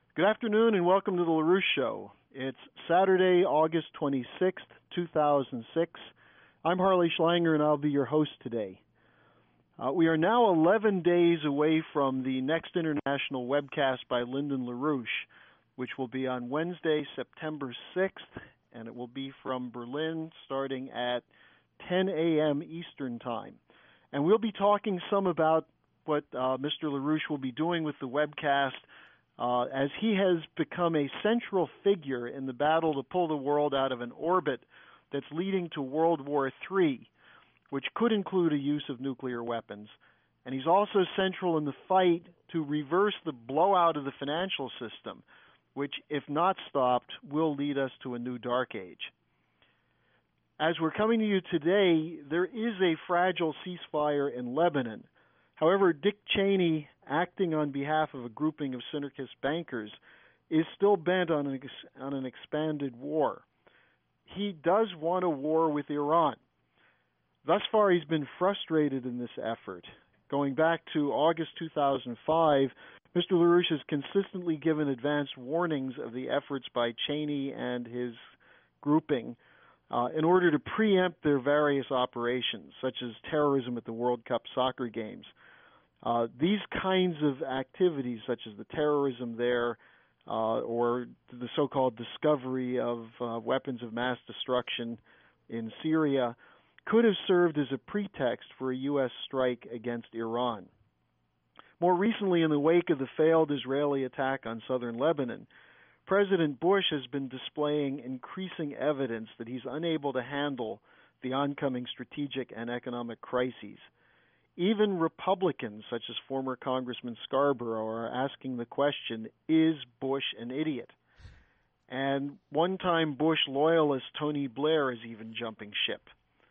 Good afternoon and welcome to the LaRouche Show. It's Saturday, August 26th, 2006. I'm Harley Schlanger and I'll be your host today. We are now 11 days away from the next international webcast by Lyndon LaRouche, which will be on Wednesday, September 6th, and it will be from Berlin starting at 10 a.m. Eastern Time. And we'll be talking some about what Mr. LaRouche will be doing with the webcast as he has become a central figure in the battle to pull the world out of an orbit that's leading to World War III, which could include a use of nuclear weapons. And he's also central in the fight to reverse the blowout of the financial system, which, if not stopped, will lead us to a new dark age. As we're coming to you today, there is a fragile ceasefire in Lebanon. However, Dick Cheney, acting on behalf of a grouping of syndicalist bankers, is still bent on an expanded war. He does want a war with Iran. Thus far, he's been frustrated in this effort. Going back to August 2005, Mr. LaRouche has consistently given advanced warnings of the efforts by Cheney and his grouping in order to preempt their various operations, such as terrorism at the World Cup soccer games. These kinds of activities, such as the terrorism there, or the so-called discovery of weapons of mass destruction in Syria, could have served as a pretext for a U.S. strike against Iran. More recently, in the wake of the failed Israeli attack on southern Lebanon, President Bush has been displaying increasing evidence that he's unable to handle the oncoming strategic and economic crises. Even Republicans, such as former Congressman Scarborough, are asking the question, is Bush an idiot? And one-time Bush loyalist Tony Blair is even jumping ship.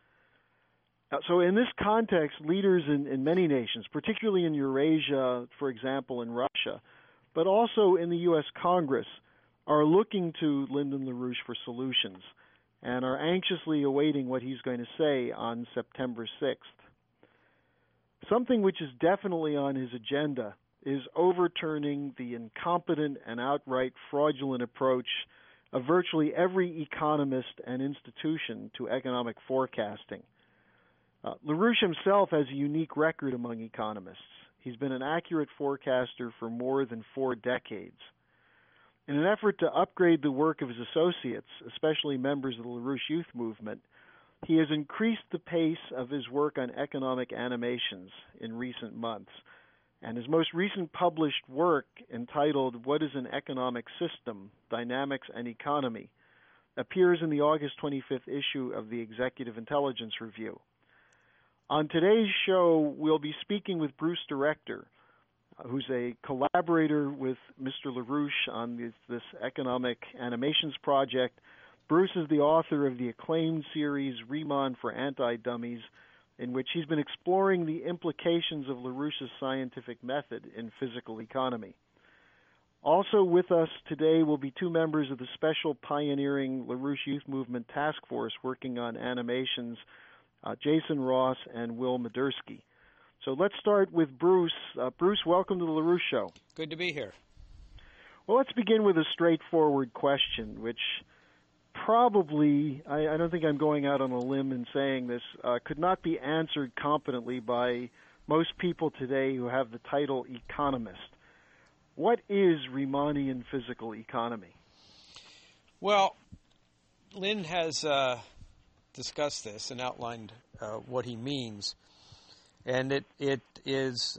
So in this context, leaders in many nations, particularly in Eurasia, for example, in Russia, but also in the U.S. Congress, are looking to Lyndon LaRouche for solutions and are anxiously awaiting what he's going to say on September 6th. Something which is definitely on his agenda is overturning the incompetent and outright fraudulent approach of virtually every economist and institution to economic forecasting. LaRouche himself has a unique record among economists. He's been an accurate forecaster for more than 4 decades. In an effort to upgrade the work of his associates, especially members of the LaRouche Youth Movement, he has increased the pace of his work on economic animations in recent months. And his most recent published work, entitled What is an Economic System? Dynamics and Economy, appears in the August 25th issue of the Executive Intelligence Review. On today's show, we'll be speaking with Bruce Director, who's a collaborator with Mr. LaRouche on this economic animations project. Bruce is the author of the acclaimed series Riemann for Anti-Dummies, in which he's been exploring the implications of LaRouche's scientific method in physical economy. Also with us today will be 2 members of the special pioneering LaRouche Youth Movement Task Force working on animations, Jason Ross and Will Madursky. So let's start with Bruce. Bruce, welcome to the LaRouche Show. Good to be here. Well, let's begin with a straightforward question, which probably, I don't think I'm going out on a limb in saying this, could not be answered competently by most people today who have the title economist. What is Riemannian physical economy? Well, Lynn has discussed this and outlined what he means. And it is,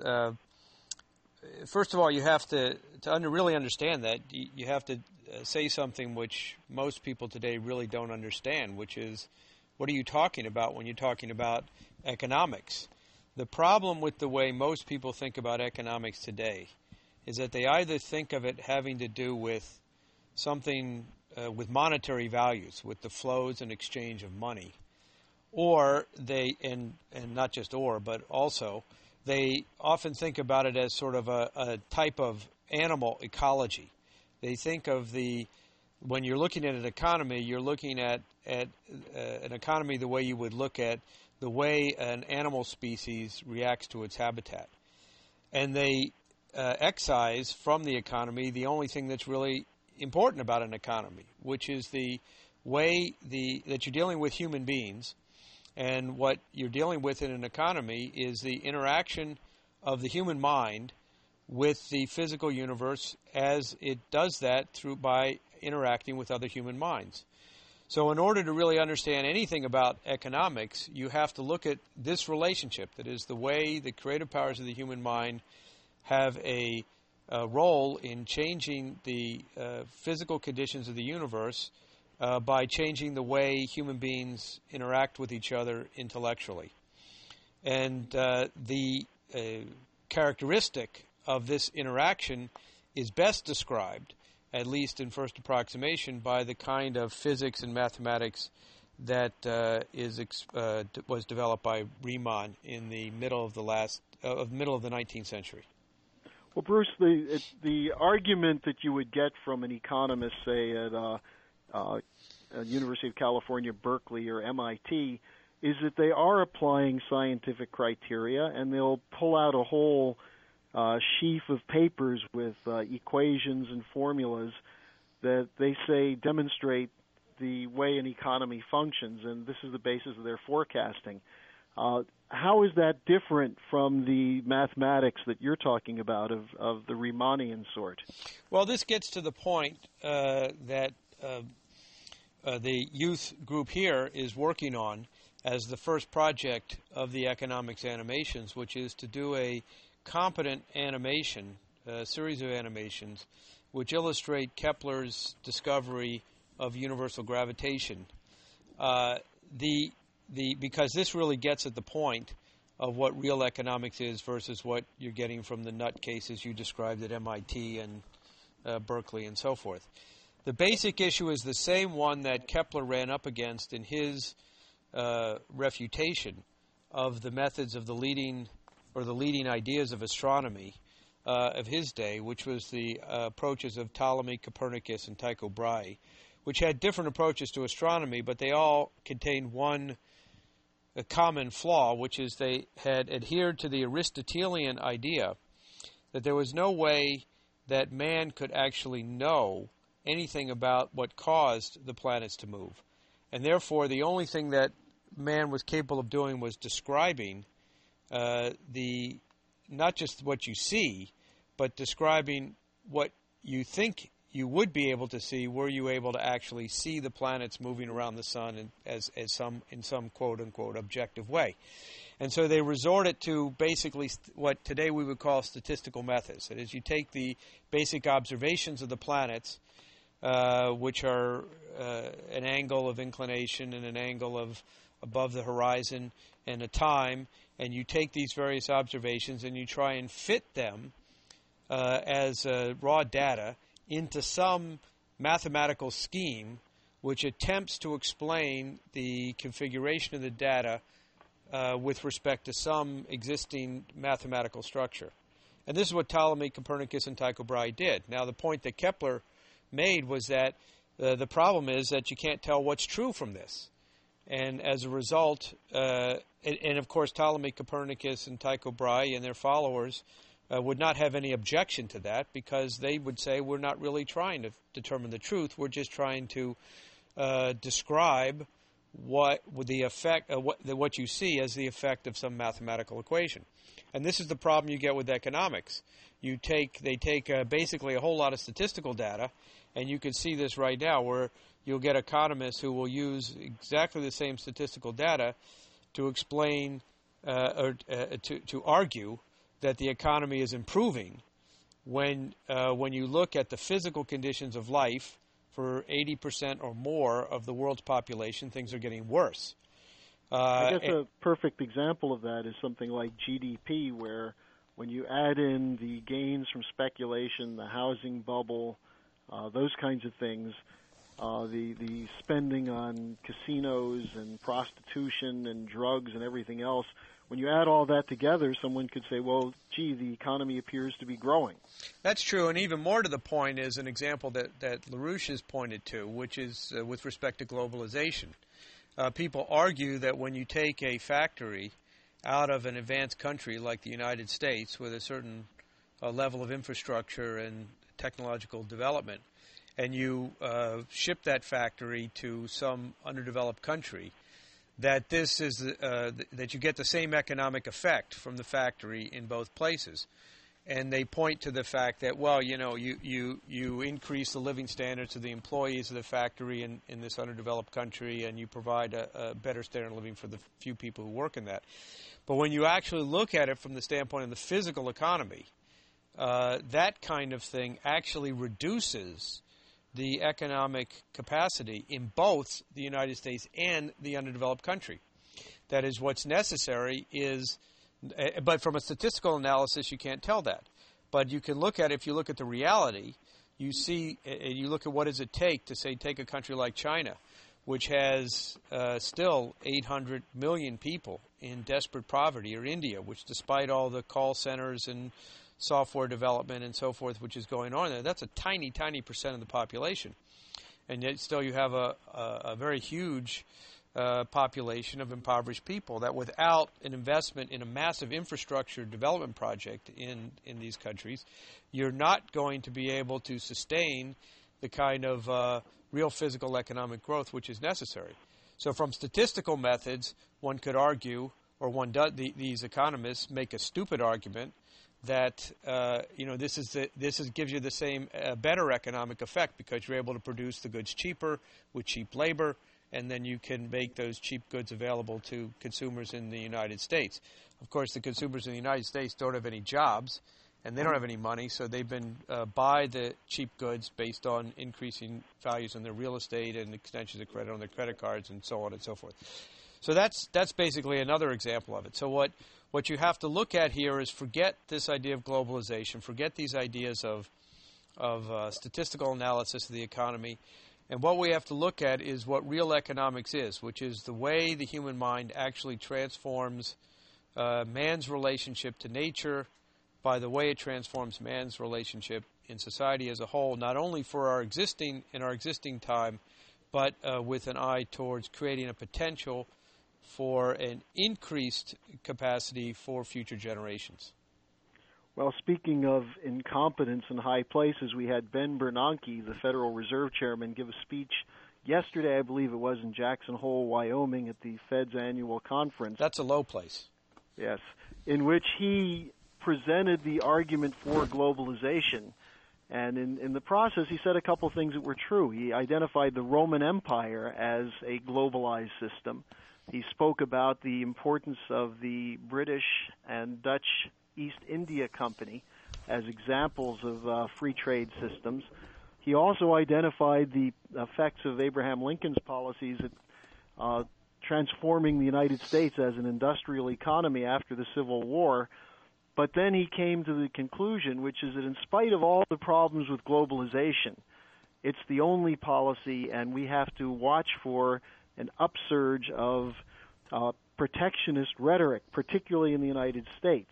first of all, you have to really understand that, you have to say something which most people today really don't understand, which is, what are you talking about when you're talking about economics? The problem with the way most people think about economics today is that they either think of it having to do with something with monetary values, with the flows and exchange of money, or they, and not just or, but also, they often think about it as sort of a type of animal ecology. They think of when you're looking at an economy, you're looking at an economy the way you would look at the way an animal species reacts to its habitat. And they excise from the economy the only thing that's really important about an economy, which is the way that you're dealing with human beings. And what you're dealing with in an economy is the interaction of the human mind with the physical universe as it does that by interacting with other human minds. So in order to really understand anything about economics, you have to look at this relationship, that is the way the creative powers of the human mind have a role in changing the physical conditions of the universe by changing the way human beings interact with each other intellectually. And the characteristic of this interaction is best described, at least in first approximation, by the kind of physics and mathematics that was developed by Riemann in the middle of the 19th century. Well, Bruce, the argument that you would get from an economist, say at University of California, Berkeley, or MIT, is that they are applying scientific criteria, and they'll pull out a whole sheaf of papers with equations and formulas that they say demonstrate the way an economy functions, and this is the basis of their forecasting. How is that different from the mathematics that you're talking about of the Riemannian sort? Well, this gets to the point that the youth group here is working on as the first project of the economics animations, which is to do a competent animation, a series of animations, which illustrate Kepler's discovery of universal gravitation. Because this really gets at the point of what real economics is versus what you're getting from the nutcases you described at MIT and Berkeley and so forth. The basic issue is the same one that Kepler ran up against in his refutation of the methods of the leading ideas of astronomy of his day, which was the approaches of Ptolemy, Copernicus, and Tycho Brahe, which had different approaches to astronomy, but they all contained one common flaw, which is they had adhered to the Aristotelian idea that there was no way that man could actually know anything about what caused the planets to move. And therefore, the only thing that man was capable of doing was describing not just what you see, but describing what you think you would be able to see were you able to actually see the planets moving around the sun in some quote-unquote objective way. And so they resorted to basically what today we would call statistical methods. That is, you take the basic observations of the planets, which are an angle of inclination and an angle of above the horizon and a time, and you take these various observations and you try and fit them as raw data into some mathematical scheme which attempts to explain the configuration of the data with respect to some existing mathematical structure. And this is what Ptolemy, Copernicus, and Tycho Brahe did. Now, the point that Kepler made was that the problem is that you can't tell what's true from this. And as a result, and of course Ptolemy, Copernicus, and Tycho Brahe and their followers would not have any objection to that, because they would say, we're not really trying to determine the truth, we're just trying to describe what the effect, what you see as the effect of some mathematical equation. And this is the problem you get with economics. They take basically a whole lot of statistical data, and you can see this right now, where you'll get economists who will use exactly the same statistical data to explain or to argue that the economy is improving when you look at the physical conditions of life for 80% or more of the world's population, things are getting worse. I guess a perfect example of that is something like GDP, where when you add in the gains from speculation, the housing bubble, those kinds of things, the spending on casinos and prostitution and drugs and everything else, when you add all that together, someone could say, well, gee, the economy appears to be growing. That's true, and even more to the point is an example that LaRouche has pointed to, which is with respect to globalization. People argue that when you take a factory out of an advanced country like the United States with a certain level of infrastructure and technological development, and you ship that factory to some underdeveloped country, that this is that you get the same economic effect from the factory in both places. And they point to the fact that, well, you increase the living standards of the employees of the factory in this underdeveloped country, and you provide a better standard of living for the few people who work in that. But when you actually look at it from the standpoint of the physical economy, that kind of thing actually reduces the economic capacity in both the United States and the underdeveloped country. That is, what's necessary is, but from a statistical analysis, you can't tell that. But you can look at, if you look at the reality, you see, you look at what does it take to, say, take a country like China, which has still 800 million people in desperate poverty, or India, which despite all the call centers and software development and so forth, which is going on there, that's a tiny, tiny percent of the population. And yet still you have a very huge population of impoverished people that without an investment in a massive infrastructure development project in these countries, you're not going to be able to sustain the kind of real physical economic growth which is necessary. So from statistical methods, one could argue, or one does, these economists make a stupid argument that this gives you the same better economic effect because you're able to produce the goods cheaper with cheap labor, and then you can make those cheap goods available to consumers in the United States. Of course, the consumers in the United States don't have any jobs, and they don't have any money, so they've been buy the cheap goods based on increasing values in their real estate and extensions of credit on their credit cards and so on and so forth. So that's basically another example of it. So what you have to look at here is forget this idea of globalization, forget these ideas of statistical analysis of the economy, and what we have to look at is what real economics is, which is the way the human mind actually transforms man's relationship to nature by the way it transforms man's relationship in society as a whole, not only for our existing time, but with an eye towards creating a potential for an increased capacity for future generations. Well, speaking of incompetence in high places, we had Ben Bernanke, the Federal Reserve Chairman, give a speech yesterday, I believe it was, in Jackson Hole, Wyoming, at the Fed's annual conference. That's a low place. Yes, in which he presented the argument for globalization. And in the process, he said a couple things that were true. He identified the Roman Empire as a globalized system. He spoke about the importance of the British and Dutch East India Company as examples of free trade systems. He also identified the effects of Abraham Lincoln's policies at transforming the United States as an industrial economy after the Civil War. But then he came to the conclusion, which is that in spite of all the problems with globalization, it's the only policy, and we have to watch for an upsurge of protectionist rhetoric, particularly in the United States.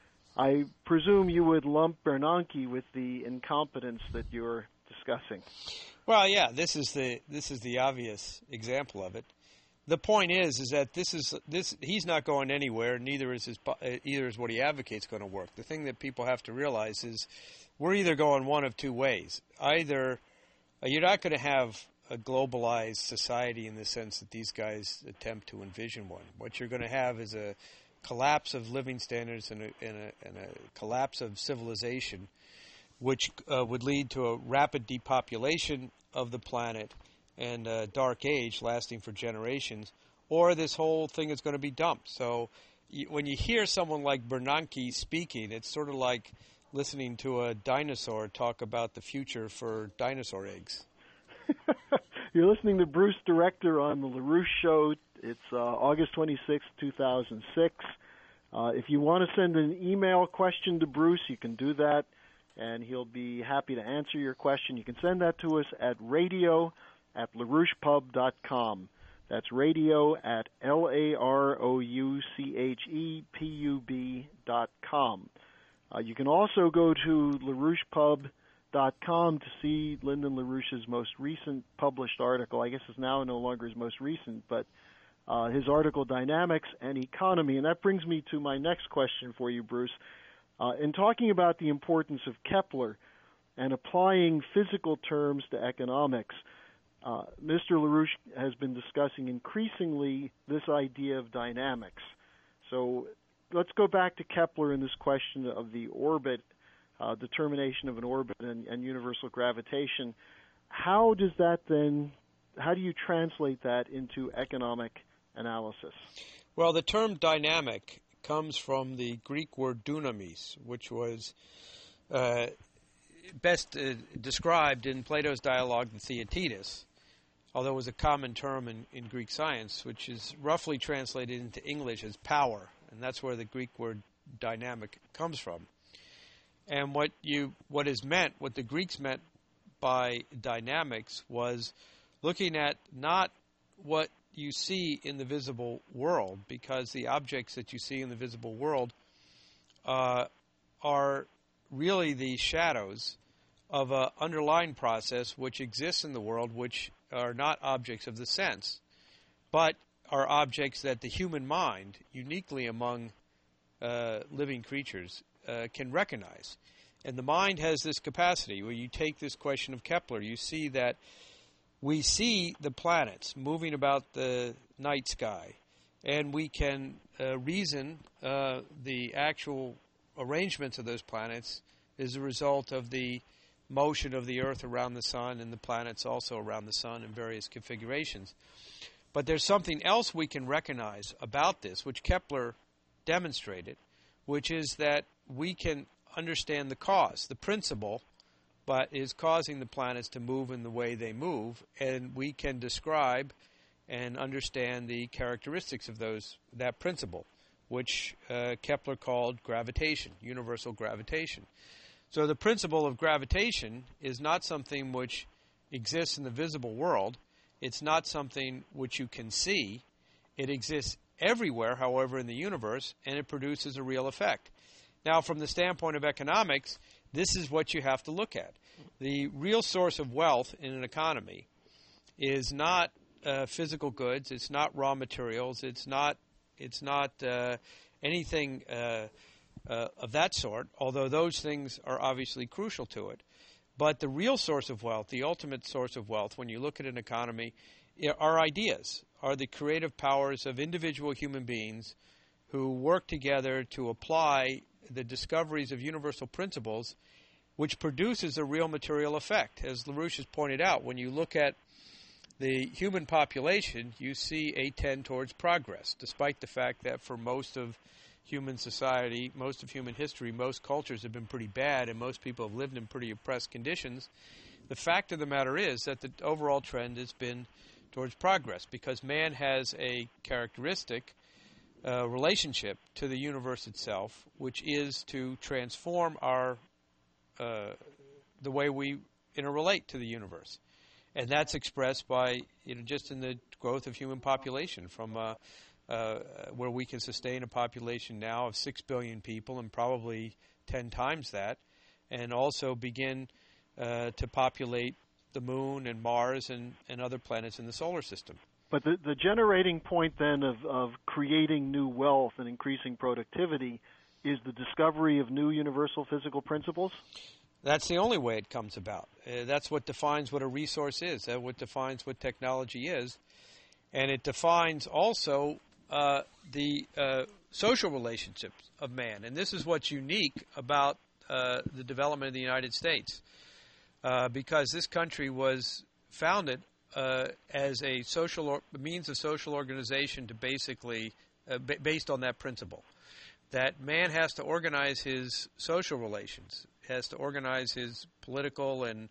I presume you would lump Bernanke with the incompetence that you're discussing. Well, yeah, this is the obvious example of it. The point is that he's not going anywhere. Neither is what he advocates going to work. The thing that people have to realize is we're either going one of two ways. Either you're not going to have a globalized society in the sense that these guys attempt to envision one. What you're going to have is a collapse of living standards and a collapse of civilization, which would lead to a rapid depopulation of the planet and a dark age lasting for generations, or this whole thing is going to be dumped. So when you hear someone like Bernanke speaking, it's sort of like listening to a dinosaur talk about the future for dinosaur eggs. You're listening to Bruce Director on the LaRouche Show. It's August 26, 2006. If you want to send an email question to Bruce, you can do that, and he'll be happy to answer your question. You can send that to us at radio@larouchepub.com. That's radio@larouchepub.com. You can also go to LaRouchePub.com to see Lyndon LaRouche's most recent published article. I guess it's now no longer his most recent, but his article, Dynamics and Economy. And that brings me to my next question for you, Bruce. In talking about the importance of Kepler and applying physical terms to economics, Mr. LaRouche has been discussing increasingly this idea of dynamics. So let's go back to Kepler and this question of the orbit, determination of an orbit and universal gravitation. How do you translate that into economic analysis? Well, the term dynamic comes from the Greek word dunamis, which was best described in Plato's dialogue, the Theaetetus, although it was a common term in Greek science, which is roughly translated into English as power, and that's where the Greek word dynamic comes from. And what the Greeks meant by dynamics was looking at not what you see in the visible world, because the objects that you see in the visible world are really the shadows of an underlying process which exists in the world, which are not objects of the sense, but are objects that the human mind, uniquely among living creatures, can recognize. And the mind has this capacity where you take this question of Kepler, you see that we see the planets moving about the night sky, and we can reason the actual arrangements of those planets is a result of the motion of the Earth around the Sun and the planets also around the Sun in various configurations. But there's something else we can recognize about this, which Kepler demonstrated, which is that we can understand the cause, the principle, but is causing the planets to move in the way they move, and we can describe and understand the characteristics of that principle, which Kepler called gravitation, universal gravitation. So the principle of gravitation is not something which exists in the visible world. It's not something which you can see. It exists everywhere, however, in the universe, and it produces a real effect. Now, from the standpoint of economics, this is what you have to look at. The real source of wealth in an economy is not physical goods. It's not raw materials. It's not anything of that sort, although those things are obviously crucial to it. But the real source of wealth, the ultimate source of wealth, when you look at an economy, are ideas, are the creative powers of individual human beings who work together to apply the discoveries of universal principles, which produces a real material effect. As LaRouche has pointed out, when you look at the human population, you see a tend towards progress, despite the fact that for most of human society, most of human history, most cultures have been pretty bad and most people have lived in pretty oppressed conditions. The fact of the matter is that the overall trend has been towards progress because man has a characteristic relationship to the universe itself, which is to transform the way we interrelate to the universe. And that's expressed by just in the growth of human population from where we can sustain a population now of 6 billion people and probably 10 times that, and also begin to populate the moon and Mars and other planets in the solar system. But the generating point then of creating new wealth and increasing productivity is the discovery of new universal physical principles? That's the only way it comes about. That's what defines what a resource is. That's what defines what technology is. And it defines also the social relationships of man. And this is what's unique about the development of the United States. Because this country was founded as a means of social organization to basically, based on that principle, that man has to organize his social relations, has to organize his political and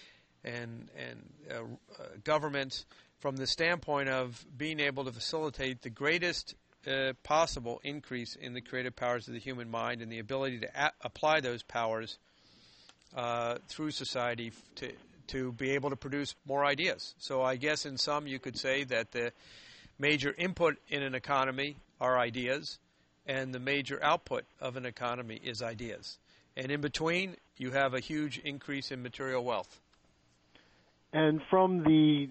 government from the standpoint of being able to facilitate the greatest possible increase in the creative powers of the human mind and the ability to apply those powers through society to be able to produce more ideas. So I guess in sum you could say that the major input in an economy are ideas, and the major output of an economy is ideas. And in between, you have a huge increase in material wealth. And from the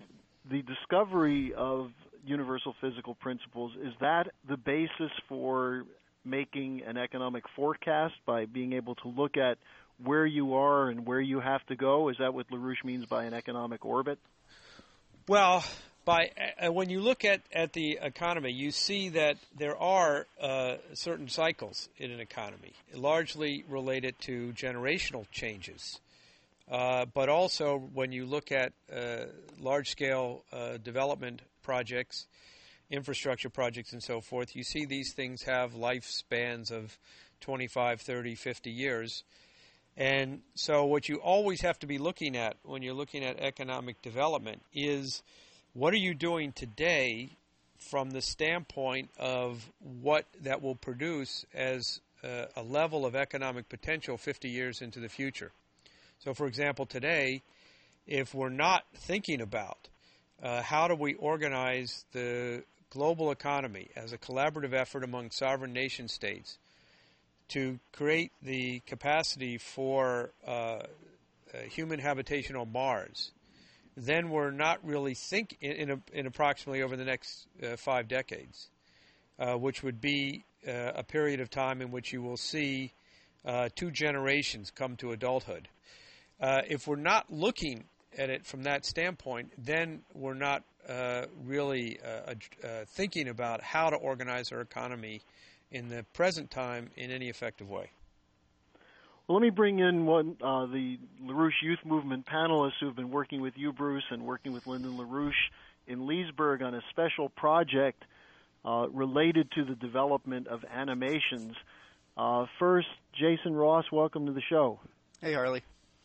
discovery of universal physical principles, is that the basis for making an economic forecast by being able to look at where you are and where you have to go? Is that what LaRouche means by an economic orbit? Well, when you look at the economy, you see that there are certain cycles in an economy, largely related to generational changes. But also, when you look at large-scale development projects, infrastructure projects, and so forth, you see these things have lifespans of 25, 30, 50 years. And so what you always have to be looking at when you're looking at economic development is what are you doing today from the standpoint of what that will produce as a level of economic potential 50 years into the future. So, for example, today, if we're not thinking about how do we organize the global economy as a collaborative effort among sovereign nation states to create the capacity for human habitation on Mars, then we're not really thinking in approximately over the next 5 decades, which would be a period of time in which you will see 2 generations come to adulthood. If we're not looking at it from that standpoint, then we're not really thinking about how to organize our economy in the present time in any effective way. Well, let me bring in the LaRouche Youth Movement panelists who have been working with you, Bruce, and working with Lyndon LaRouche in Leesburg on a special project related to the development of animations. First, Jason Ross, welcome to the show. Hey, Harley.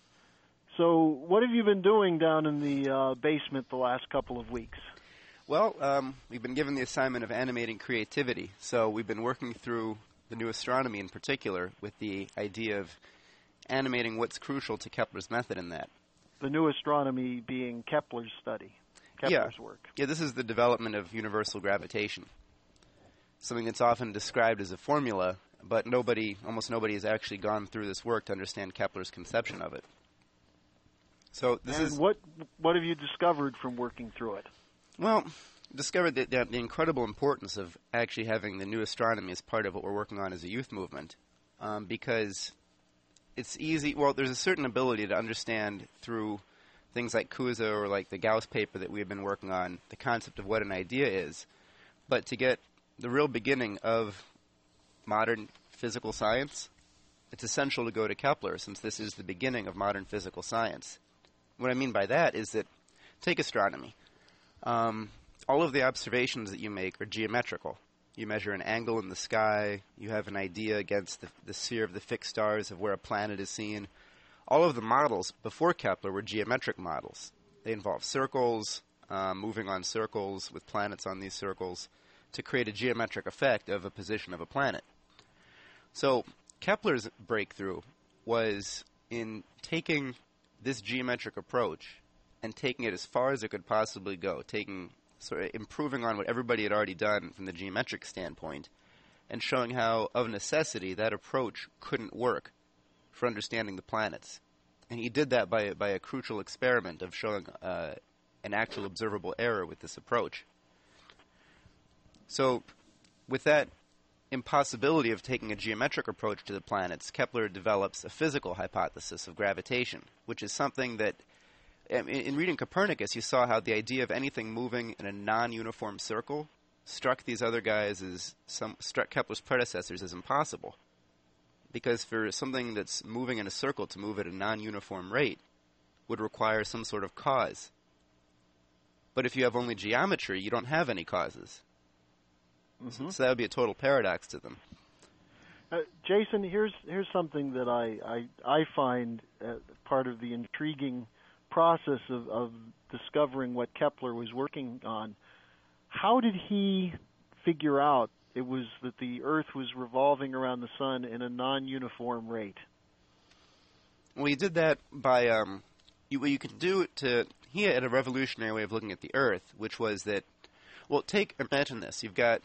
So what have you been doing down in the basement the last couple of weeks? Well, we've been given the assignment of animating creativity, so we've been working through the new astronomy in particular with the idea of animating what's crucial to Kepler's method in that. The new astronomy being Kepler's study, Kepler's work. Yeah, this is the development of universal gravitation, something that's often described as a formula, but almost nobody has actually gone through this work to understand Kepler's conception of it. So what have you discovered from working through it? Well, discovered the incredible importance of actually having the new astronomy as part of what we're working on as a youth movement, because it's easy. Well, there's a certain ability to understand through things like CUSA or like the Gauss paper that we've been working on the concept of what an idea is, but to get the real beginning of modern physical science, it's essential to go to Kepler since this is the beginning of modern physical science. What I mean by that is that, take astronomy. All of the observations that you make are geometrical. You measure an angle in the sky. You have an idea against the sphere of the fixed stars of where a planet is seen. All of the models before Kepler were geometric models. They involve circles, moving on circles with planets on these circles to create a geometric effect of a position of a planet. So Kepler's breakthrough was in taking this geometric approach and taking it as far as it could possibly go, improving on what everybody had already done from the geometric standpoint, and showing how, of necessity, that approach couldn't work for understanding the planets. And he did that by a crucial experiment of showing an actual observable error with this approach. So, with that impossibility of taking a geometric approach to the planets, Kepler develops a physical hypothesis of gravitation, which is something that, in reading Copernicus, you saw how the idea of anything moving in a non-uniform circle struck these other guys struck Kepler's predecessors as impossible. Because for something that's moving in a circle to move at a non-uniform rate would require some sort of cause. But if you have only geometry, you don't have any causes. Mm-hmm. So that would be a total paradox to them. Jason, here's something that I find part of the intriguing process of discovering what Kepler was working on. How did he figure out it was that the Earth was revolving around the sun in a non-uniform rate? Well, he did that by what you could do he had a revolutionary way of looking at the Earth, which was that, well, imagine this. You've got,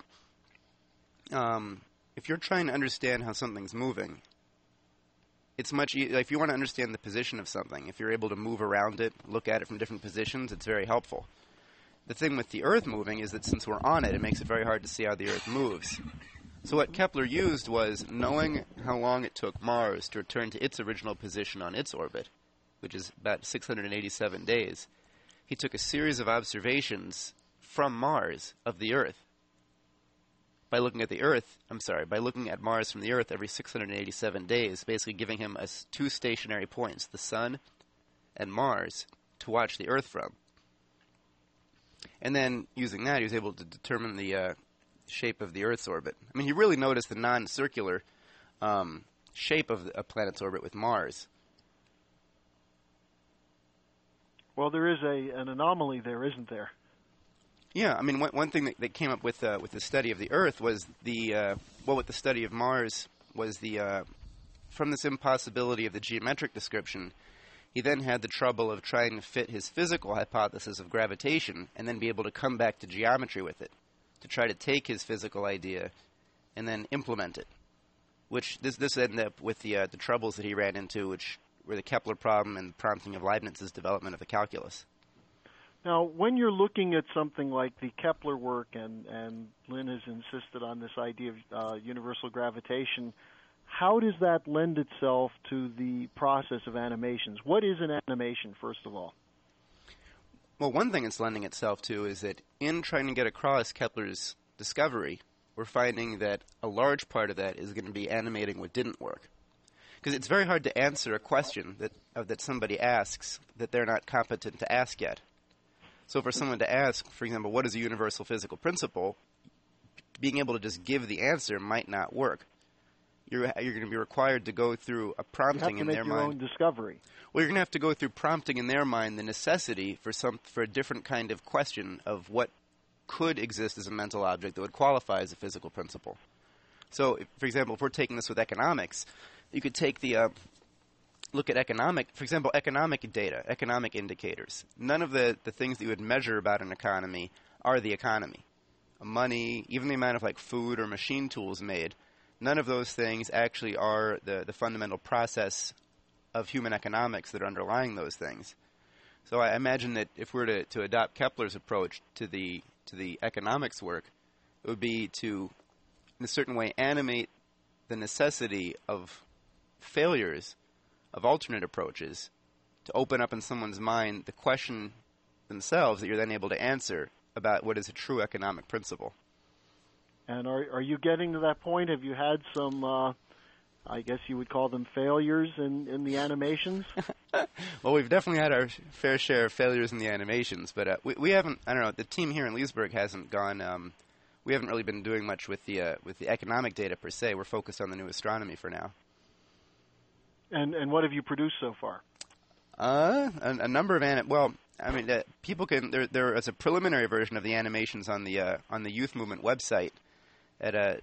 if you're trying to understand how something's moving, it's much easier. If you want to understand the position of something, if you're able to move around it, look at it from different positions, it's very helpful. The thing with the Earth moving is that since we're on it, it makes it very hard to see how the Earth moves. So what Kepler used was knowing how long it took Mars to return to its original position on its orbit, which is about 687 days. He took a series of observations from Mars of the Earth. By looking at Mars from the Earth every 687 days, basically giving him two stationary points, the Sun and Mars, to watch the Earth from. And then, using that, he was able to determine the shape of the Earth's orbit. I mean, you really notice the non-circular shape of a planet's orbit with Mars. Well, there is an anomaly there, isn't there? Yeah, I mean, one thing that came up with the study of the Earth was with the study of Mars was from this impossibility of the geometric description, he then had the trouble of trying to fit his physical hypothesis of gravitation and then be able to come back to geometry with it, to try to take his physical idea and then implement it, which this ended up with the troubles that he ran into, which were the Kepler problem and the prompting of Leibniz's development of the calculus. Now, when you're looking at something like the Kepler work, and Lynn has insisted on this idea of universal gravitation, how does that lend itself to the process of animations? What is an animation, first of all? Well, one thing it's lending itself to is that in trying to get across Kepler's discovery, we're finding that a large part of that is going to be animating what didn't work. Because it's very hard to answer a question that somebody asks that they're not competent to ask yet. So for someone to ask, for example, what is a universal physical principle, being able to just give the answer might not work. You're going to be required to go through a prompting in their mind. You have to make your own discovery. Well, you're going to have to go through prompting in their mind the necessity for a different kind of question of what could exist as a mental object that would qualify as a physical principle. So, for example, if we're taking this with economics, you could take look at economic data, economic indicators. None of the things that you would measure about an economy are the economy. Money, even the amount of food or machine tools made, none of those things actually are the fundamental process of human economics that are underlying those things. So I imagine that if we were to adopt Kepler's approach to the economics work, it would be to, in a certain way, animate the necessity of failures of alternate approaches to open up in someone's mind the question themselves that you're then able to answer about what is a true economic principle. And are you getting to that point? Have you had some, I guess you would call them failures in the animations? Well, we've definitely had our fair share of failures in the animations, but we haven't, I don't know, the team here in Leesburg hasn't gone, we haven't really been doing much with the economic data per se. We're focused on the new astronomy for now. And what have you produced so far? A number of people can. There is a preliminary version of the animations on the Youth Movement website at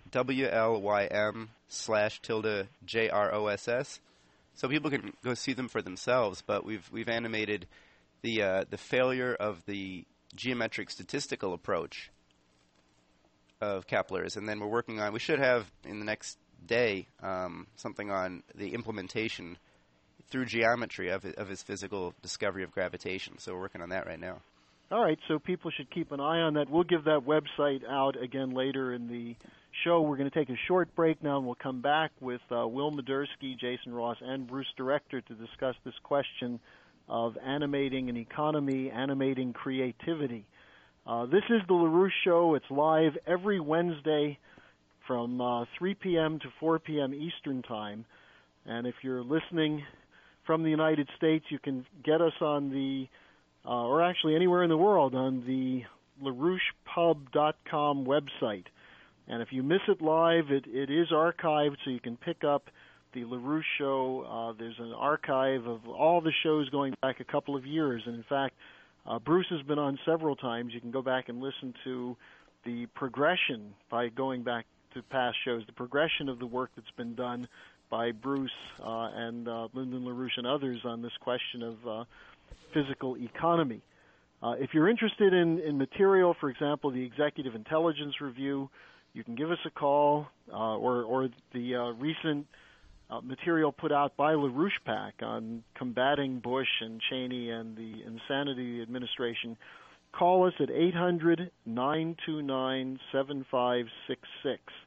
WLYM/JROSS, so people can go see them for themselves. But we've animated the failure of the geometric statistical approach of Kepler's, and then we're working on. We should have in the next day something on the implementation through geometry of his physical discovery of gravitation. So we're working on that right now. All right, so people should keep an eye on that. We'll give that website out again later in the show. We're going to take a short break now, and we'll come back with Will Modersky, Jason Ross, and Bruce Director to discuss this question of animating an economy, animating creativity. This is the LaRouche Show. It's live every Wednesday from 3 p.m. to 4 p.m. Eastern Time. And if you're listening from the United States, you can get us on the, or actually anywhere in the world, on the LaRouchePub.com website. And if you miss it live, it is archived, so you can pick up the LaRouche Show. There's an archive of all the shows going back a couple of years. And in fact, Bruce has been on several times. You can go back and listen to the progression by going back to past shows, the progression of the work that's been done by Bruce and Lyndon LaRouche and others on this question of physical economy. If you're interested in material, for example, the Executive Intelligence Review, you can give us a call, or the recent material put out by LaRouche PAC on combating Bush and Cheney and the insanity of the administration. Call us at 800-929-7566.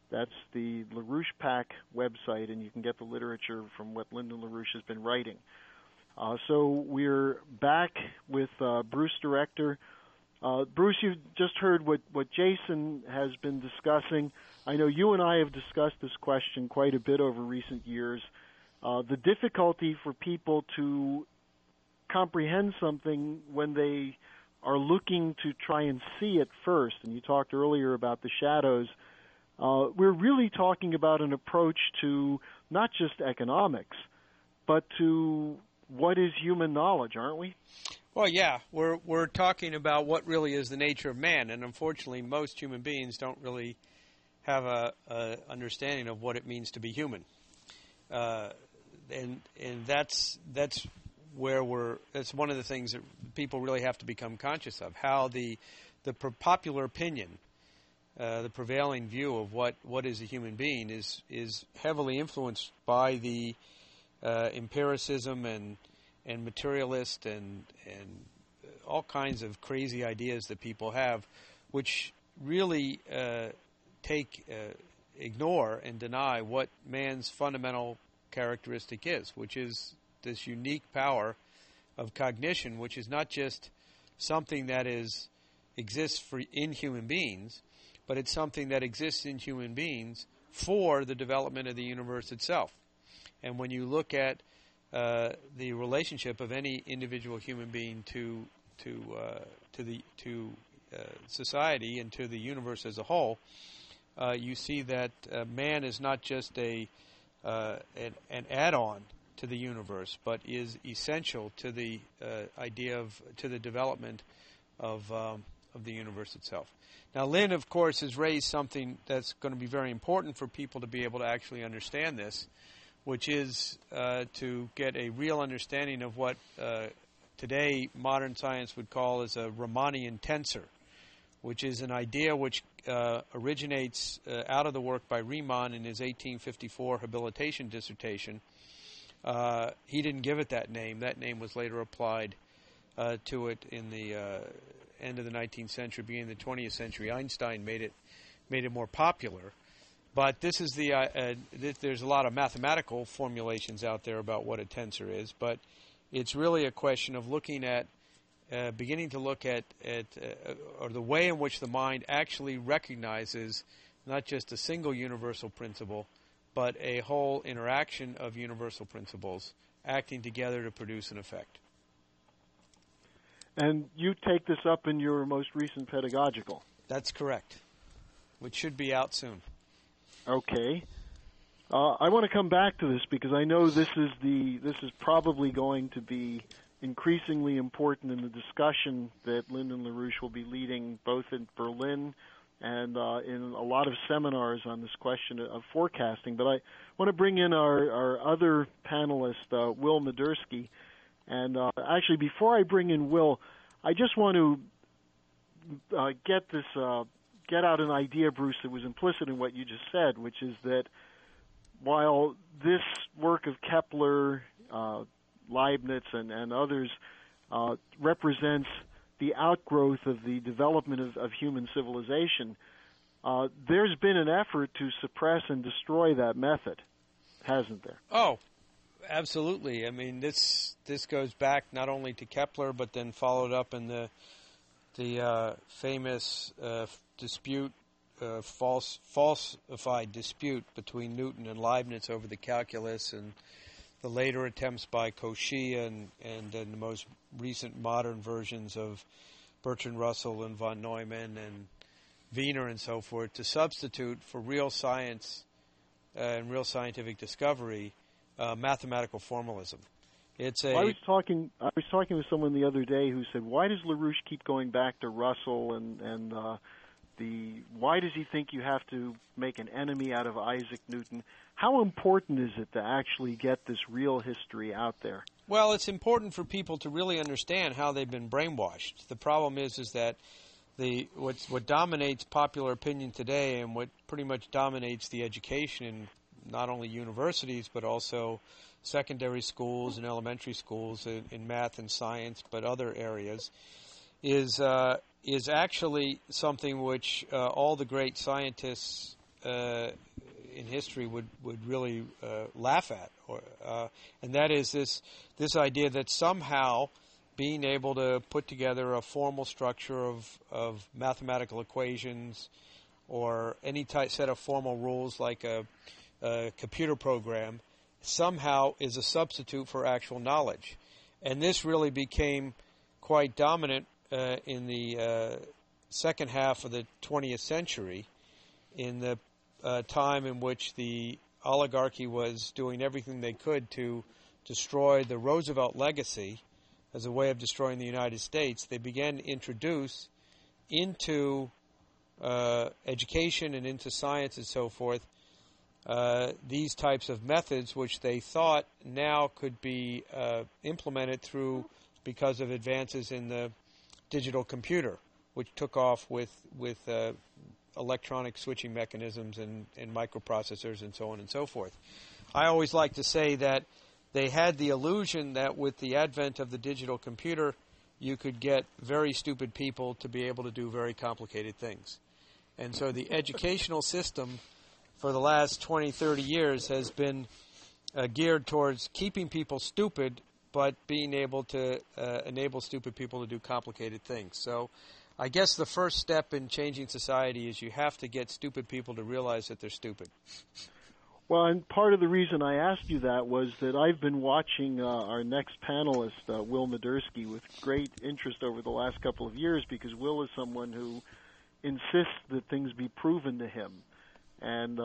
That's the LaRouche PAC website, and you can get the literature from what Lyndon LaRouche has been writing. So we're back with Bruce Director. Bruce, you've just heard what Jason has been discussing. I know you and I have discussed this question quite a bit over recent years. The difficulty for people to comprehend something when they are looking to try and see it first. And you talked earlier about the shadows. We're really talking about an approach to not just economics, but to what is human knowledge, aren't we? Well, yeah, we're talking about what really is the nature of man, and unfortunately, most human beings don't really have a understanding of what it means to be human, and that's where that's one of the things that people really have to become conscious of, how the popular opinion, the prevailing view of what is a human being is heavily influenced by the empiricism and materialist and all kinds of crazy ideas that people have, which really ignore and deny what man's fundamental characteristic is, which is this unique power of cognition, which is not just something that exists in human beings, but it's something that exists in human beings for the development of the universe itself. And when you look at the relationship of any individual human being to society and to the universe as a whole, you see that man is not just an add-on to the universe, but is essential to the to the development of the universe itself. Now, Lynn, of course, has raised something that's going to be very important for people to be able to actually understand this, which is to get a real understanding of what today modern science would call as a Riemannian tensor, which is an idea which originates out of the work by Riemann in his 1854 habilitation dissertation. He didn't give it that name. That name was later applied to it in the end of the 19th century, beginning of the 20th century. Einstein made it more popular. But this is there's a lot of mathematical formulations out there about what a tensor is, but it's really a question of looking at, beginning to look at or the way in which the mind actually recognizes not just a single universal principle, but a whole interaction of universal principles acting together to produce an effect. And you take this up in your most recent pedagogical. That's correct, which should be out soon. Okay. I want to come back to this because I know this is probably going to be increasingly important in the discussion that Lyndon LaRouche will be leading both in Berlin and in a lot of seminars on this question of forecasting. But I want to bring in our other panelist, Will Madursky. And actually, before I bring in Will, I just want to get out an idea, Bruce, that was implicit in what you just said, which is that while this work of Kepler, Leibniz, and others represents the outgrowth of the development of human civilization, there's been an effort to suppress and destroy that method, hasn't there? Oh, absolutely. I mean, this goes back not only to Kepler, but then followed up in the famous dispute, falsified dispute between Newton and Leibniz over the calculus, and the later attempts by Cauchy and the most recent modern versions of Bertrand Russell and von Neumann and Wiener and so forth to substitute for real science and real scientific discovery mathematical formalism. I was talking with someone the other day who said, "Why does LaRouche keep going back to Russell and why does he think you have to make an enemy out of Isaac Newton?" How important is it to actually get this real history out there? Well, it's important for people to really understand how they've been brainwashed. The problem is that what dominates popular opinion today, and what pretty much dominates the education in not only universities but also secondary schools and elementary schools in math and science, but other areas, is actually something which all the great scientists in history would really laugh at, and that is this idea that somehow being able to put together a formal structure of mathematical equations or any set of formal rules like a computer program somehow is a substitute for actual knowledge. And this really became quite dominant in the second half of the 20th century, in the time in which the oligarchy was doing everything they could to destroy the Roosevelt legacy as a way of destroying the United States. They began to introduce into education and into science and so forth these types of methods which they thought now could be implemented because of advances in the digital computer, which took off with electronic switching mechanisms and microprocessors and so on and so forth. I always like to say that they had the illusion that with the advent of the digital computer, you could get very stupid people to be able to do very complicated things. And so the educational system for the last 20, 30 years has been geared towards keeping people stupid, but being able to enable stupid people to do complicated things. So I guess the first step in changing society is you have to get stupid people to realize that they're stupid. Well, and part of the reason I asked you that was that I've been watching our next panelist, Will Madursky, with great interest over the last couple of years, because Will is someone who insists that things be proven to him, and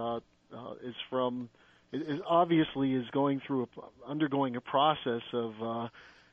obviously is undergoing a process of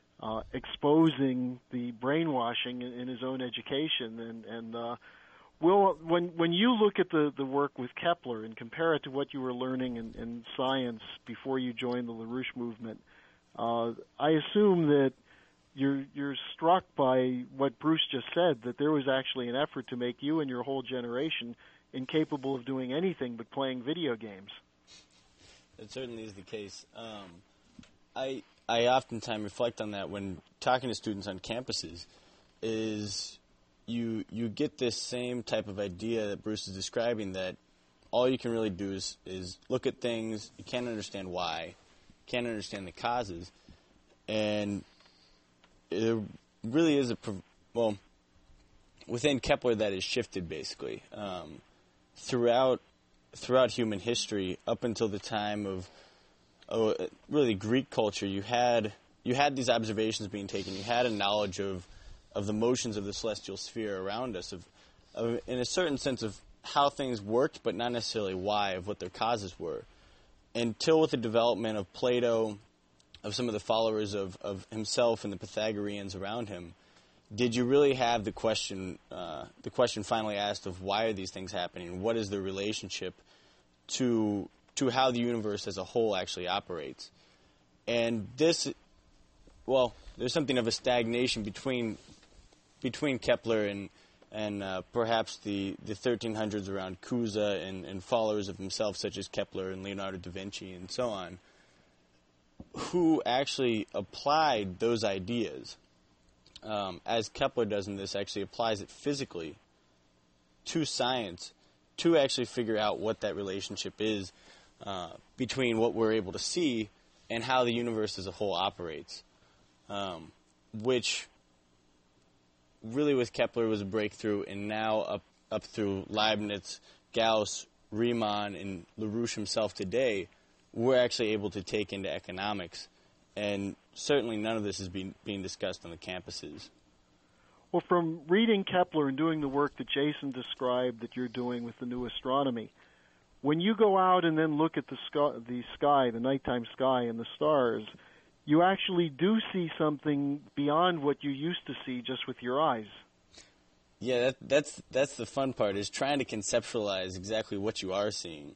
exposing the brainwashing in his own education. And Will, when you look at the work with Kepler and compare it to what you were learning in science before you joined the LaRouche movement, I assume that you're struck by what Bruce just said, that there was actually an effort to make you and your whole generation incapable of doing anything but playing video games. That certainly is the case. I oftentimes reflect on that when talking to students on campuses, is you get this same type of idea that Bruce is describing, that all you can really do is look at things, you can't understand why, can't understand the causes, and it really is within Kepler that has shifted basically. Throughout human history, up until the time of really Greek culture, you had these observations being taken. You had a knowledge of the motions of the celestial sphere around us, of in a certain sense of how things worked, but not necessarily why, of what their causes were. Until with the development of Plato, of some of the followers of himself and the Pythagoreans around him, did you really have the question finally asked of why are these things happening? What is the relationship to how the universe as a whole actually operates? And there's something of a stagnation between Kepler and perhaps the 1300s around Cusa and followers of himself such as Kepler and Leonardo da Vinci and so on, who actually applied those ideas, as Kepler does in this, actually applies it physically to science to actually figure out what that relationship is between what we're able to see and how the universe as a whole operates, which really with Kepler was a breakthrough, and now up through Leibniz, Gauss, Riemann, and LaRouche himself today, we're actually able to take into economics. And certainly none of this is being discussed on the campuses. Well, from reading Kepler and doing the work that Jason described that you're doing with the new astronomy, when you go out and then look at the sky, the nighttime sky and the stars, you actually do see something beyond what you used to see just with your eyes. Yeah, that's the fun part, is trying to conceptualize exactly what you are seeing.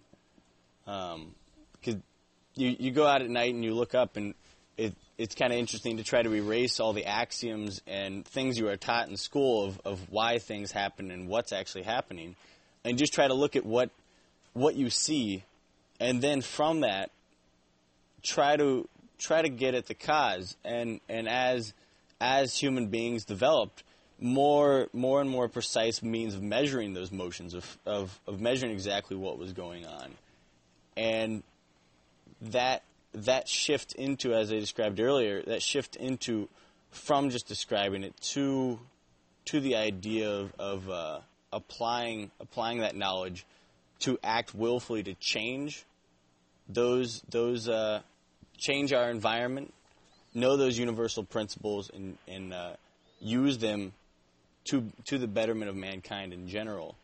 Because you go out at night and you look up, and it's kind of interesting to try to erase all the axioms and things you are taught in school of why things happen and what's actually happening, and just try to look at what you see, and then from that try to get at the cause. And as human beings developed, more and more precise means of measuring those motions, of measuring exactly what was going on. And that shift into, as I described earlier, that shift into from just describing it to the idea of applying that knowledge to act willfully to change those change our environment, know those universal principles, and use them to the betterment of mankind in general.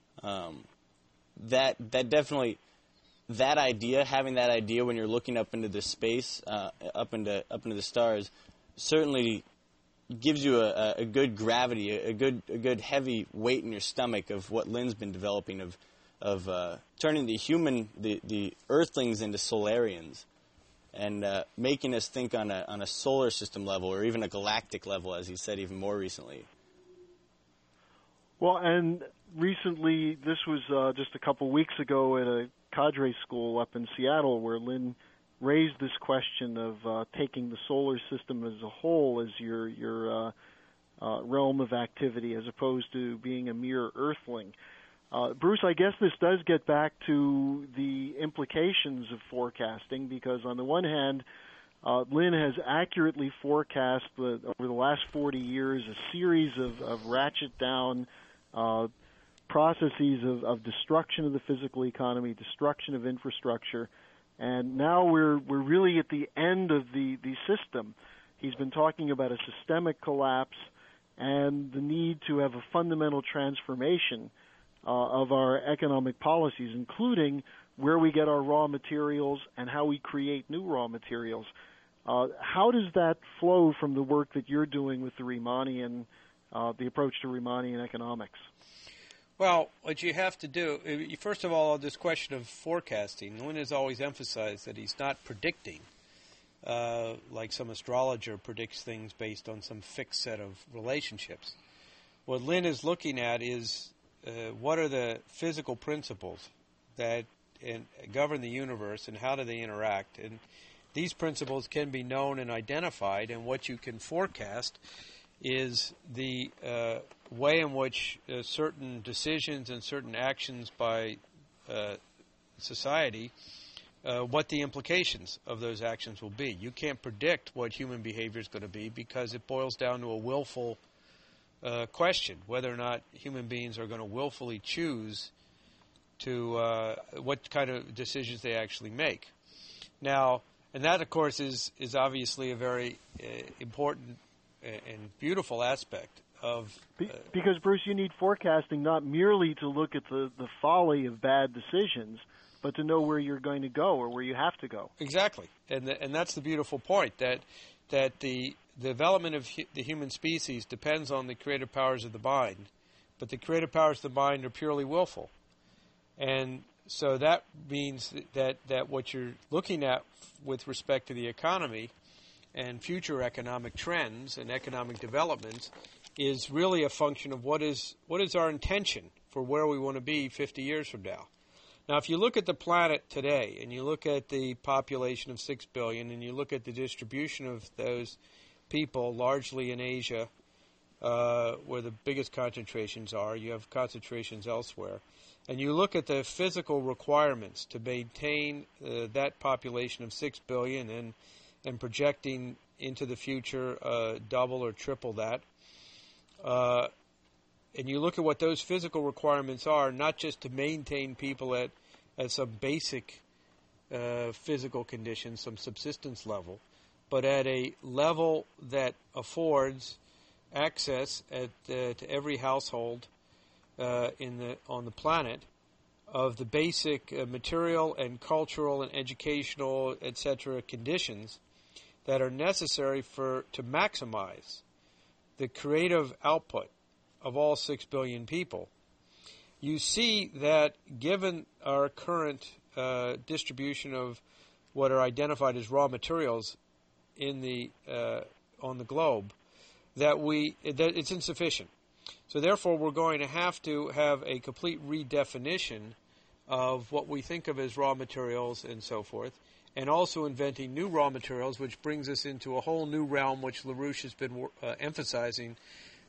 That definitely, that idea, having that idea when you're looking up into the space, up into the stars, certainly gives you a good gravity, a good heavy weight in your stomach of what Lynn's been developing of turning the Earthlings into Solarians, and making us think on a solar system level, or even a galactic level, as he said even more recently. Well, and recently, this was just a couple weeks ago at a cadre school up in Seattle, where Lynn raised this question of taking the solar system as a whole as your realm of activity, as opposed to being a mere Earthling. Bruce, I guess this does get back to the implications of forecasting, because on the one hand, Lynn has accurately forecast over the last 40 years a series of ratchet down processes of destruction of the physical economy, destruction of infrastructure, and now we're really at the end of the system. He's been talking about a systemic collapse and the need to have a fundamental transformation of our economic policies, including where we get our raw materials and how we create new raw materials. How does that flow from the work that you're doing with the Riemannian, the approach to Riemannian economics? Well, what you have to do, first of all, this question of forecasting, Lynn has always emphasized that he's not predicting, like some astrologer predicts things based on some fixed set of relationships. What Lynn is looking at is what are the physical principles that govern the universe, and how do they interact? And these principles can be known and identified, and what you can forecast is the way in which certain decisions and certain actions by society, what the implications of those actions will be. You can't predict what human behavior is going to be, because it boils down to a willful question, whether or not human beings are going to willfully choose to what kind of decisions they actually make. Now, and that, of course, is obviously a very important and beautiful aspect of... because, Bruce, you need forecasting not merely to look at the folly of bad decisions, but to know where you're going to go or where you have to go. Exactly. And that's the beautiful point, that the development of the human species depends on the creative powers of the mind, but the creative powers of the mind are purely willful. And so that means that what you're looking at with respect to the economy and future economic trends and economic developments is really a function of what is our intention for where we want to be 50 years from now. Now, if you look at the planet today, and you look at the population of 6 billion, and you look at the distribution of those people largely in Asia, where the biggest concentrations are, you have concentrations elsewhere, and you look at the physical requirements to maintain that population of 6 billion and projecting into the future double or triple that, and you look at what those physical requirements are, not just to maintain people at some basic physical conditions, some subsistence level, but at a level that affords access to every household on the planet of the basic material and cultural and educational, etc. conditions that are necessary to maximize the creative output of all 6 billion people. You see that given our current distribution of what are identified as raw materials on the globe, that it's insufficient. So therefore, we're going to have a complete redefinition of what we think of as raw materials and so forth, and also inventing new raw materials, which brings us into a whole new realm, which LaRouche has been emphasizing,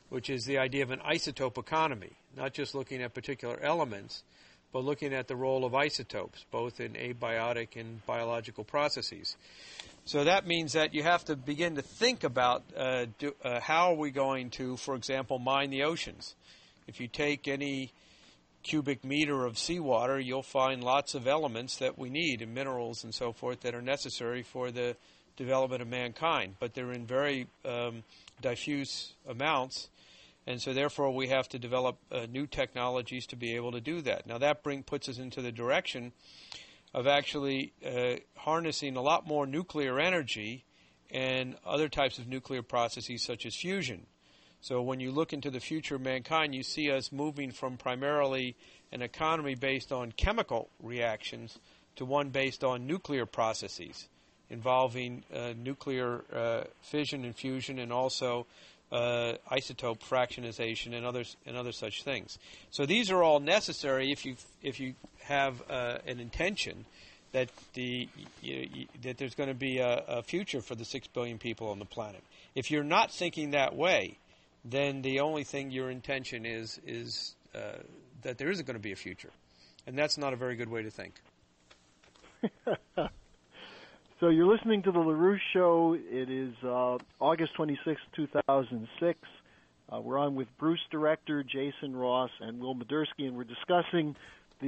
which is the idea of an isotope economy, not just looking at particular elements, but looking at the role of isotopes, both in abiotic and biological processes. So that means that you have to begin to think about how are we going to, for example, mine the oceans. If you take any cubic meter of seawater, you'll find lots of elements that we need, and minerals and so forth, that are necessary for the development of mankind. But they're in very diffuse amounts, and so therefore we have to develop new technologies to be able to do that. Now that puts us into the direction of actually harnessing a lot more nuclear energy and other types of nuclear processes such as fusion. So when you look into the future of mankind, you see us moving from primarily an economy based on chemical reactions to one based on nuclear processes involving nuclear fission and fusion, and also isotope fractionization and other such things. So these are all necessary if you have an intention that that there's going to be a future for the 6 billion people on the planet. If you're not thinking that way, then the only thing your intention is that there isn't going to be a future. And that's not a very good way to think. So you're listening to the LaRouche Show. It is August 26, 2006. We're on with Bruce director Jason Ross and Will Mudersky, and we're discussing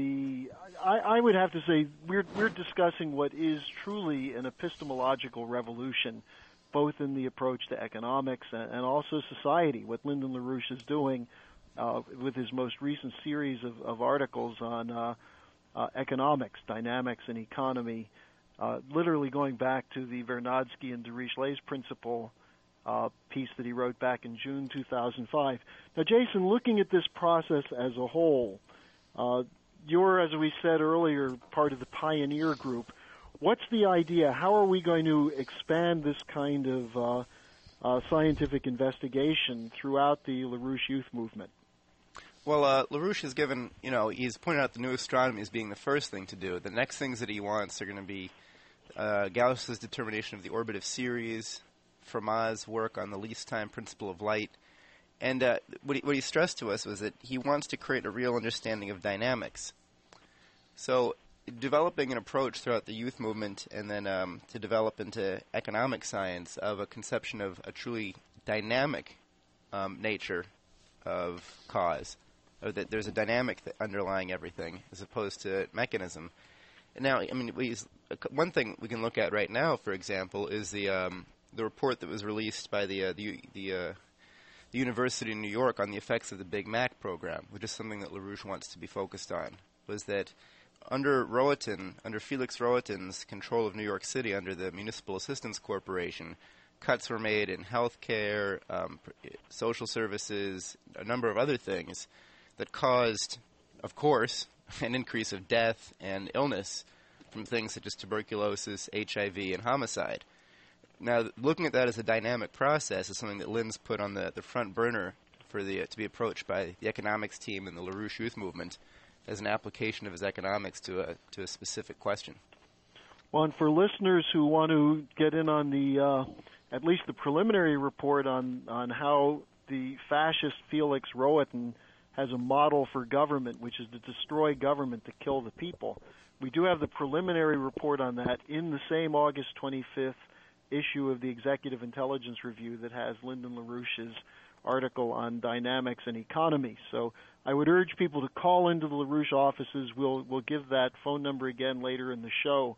I would have to say we're discussing what is truly an epistemological revolution, both in the approach to economics and also society, what Lyndon LaRouche is doing with his most recent series of articles on economics, dynamics, and economy, literally going back to the Vernadsky and Dirichlet's principle piece that he wrote back in June 2005. Now, Jason, looking at this process as a whole, you're, as we said earlier, part of the pioneer group. What's the idea? How are we going to expand this kind of scientific investigation throughout the LaRouche youth movement? Well, LaRouche has given, he's pointed out the new astronomy as being the first thing to do. The next things that he wants are going to be Gauss's determination of the orbit of Ceres, Fermat's work on the least time principle of light. And what he stressed to us was that he wants to create a real understanding of dynamics. So developing an approach throughout the youth movement and then to develop into economic science of a conception of a truly dynamic nature of cause, or that there's a dynamic underlying everything as opposed to mechanism. And now, one thing we can look at right now, for example, is the report that was released by the University of New York on the effects of the Big Mac program, which is something that LaRouche wants to be focused on, was that under Felix Rohatyn's control of New York City under the Municipal Assistance Corporation, cuts were made in health care, social services, a number of other things that caused, of course, an increase of death and illness from things such as tuberculosis, HIV, and homicide. Now, looking at that as a dynamic process is something that Lynn's put on the front burner for to be approached by the economics team and the LaRouche Youth Movement as an application of his economics to a specific question. Well, and for listeners who want to get in on the at least the preliminary report on how the fascist Felix Rohatyn has a model for government, which is to destroy government to kill the people. We do have the preliminary report on that in the same August 25th issue of the Executive Intelligence Review that has Lyndon LaRouche's article on dynamics and economy. So I would urge people to call into the LaRouche offices. We'll give that phone number again later in the show.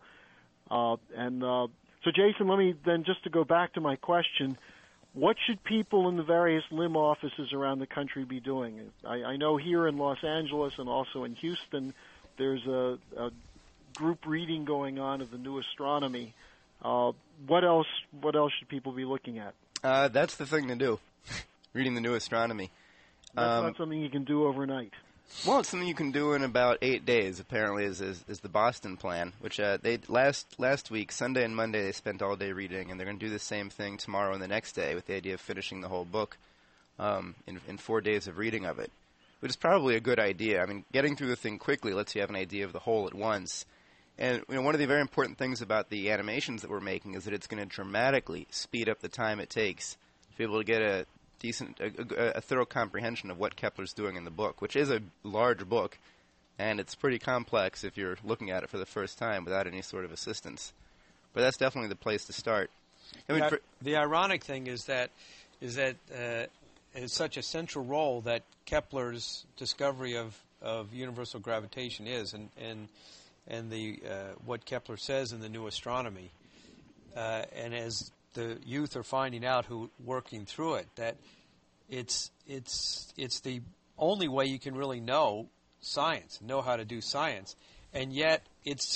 So, Jason, let me then, just to go back to my question, what should people in the various LIM offices around the country be doing? I know here in Los Angeles and also in Houston there's a group reading going on of the new astronomy. What else should people be looking at? That's the thing to do, reading the new astronomy. That's not something you can do overnight. Well, it's something you can do in about 8 days, apparently, is the Boston plan, which they last week, Sunday and Monday, they spent all day reading, and they're going to do the same thing tomorrow and the next day with the idea of finishing the whole book in 4 days of reading of it, which is probably a good idea. I mean, getting through the thing quickly lets you have an idea of the whole at once. And one of the very important things about the animations that we're making is that it's going to dramatically speed up the time it takes to be able to get a thorough comprehension of what Kepler's doing in the book, which is a large book, and it's pretty complex if you're looking at it for the first time without any sort of assistance. But that's definitely the place to start. I mean, the ironic thing is that it's such a central role that Kepler's discovery of universal gravitation is, and the what Kepler says in the New Astronomy, and as the youth are finding out who working through it, that it's the only way you can really know science, know how to do science, and yet it's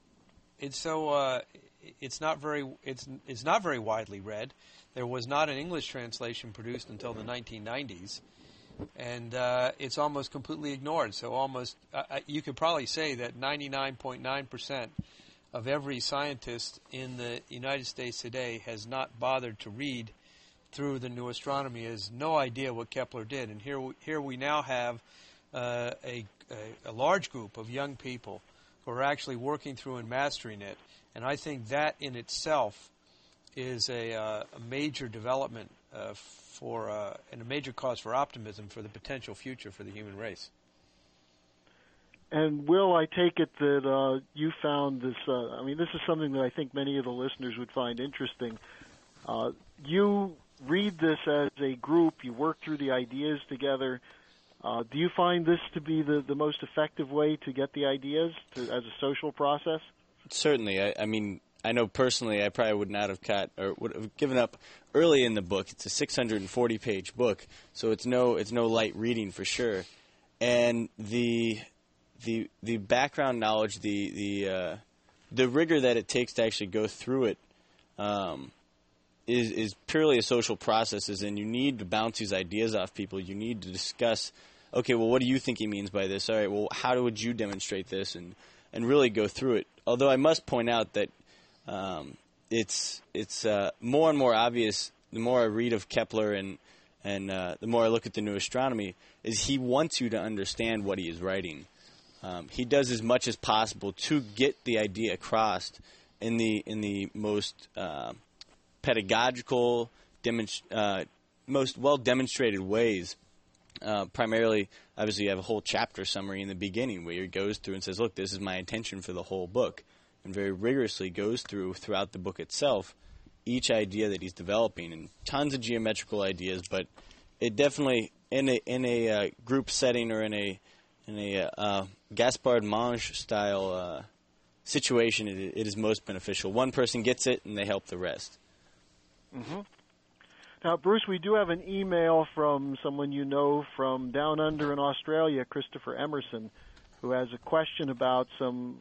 not very widely read. There was not an English translation produced until the 1990s, and it's almost completely ignored. So you could probably say that 99.9% of every scientist in the United States today has not bothered to read through the New Astronomy, has no idea what Kepler did. And here we now have a large group of young people who are actually working through and mastering it. And I think that in itself is a major development and a major cause for optimism for the potential future for the human race. And Will, I take it that you found this, this is something that I think many of the listeners would find interesting. You read this as a group, you work through the ideas together. Do you find this to be the most effective way to get the ideas as a social process? Certainly. I know personally I probably would not have would have given up early in the book. It's a 640-page book, so it's no light reading for sure. And the background knowledge, the rigor that it takes to actually go through it is purely a social process. And you need to bounce these ideas off people. You need to discuss, okay, well, what do you think he means by this? All right, well, how would you demonstrate this? And really go through it. Although I must point out that it's more and more obvious the more I read of Kepler and the more I look at the New Astronomy, is he wants you to understand what he is writing. He does as much as possible to get the idea across in the most pedagogical, most well demonstrated ways. Primarily, obviously, you have a whole chapter summary in the beginning where he goes through and says, "Look, this is my intention for the whole book," and very rigorously goes throughout the book itself each idea that he's developing, and tons of geometrical ideas. But it definitely in a group setting or in a Gaspard Monge style situation, it is most beneficial. One person gets it, and they help the rest. Mm-hmm. Now, Bruce, we do have an email from someone you know from down under in Australia, Christopher Emerson, who has a question about some,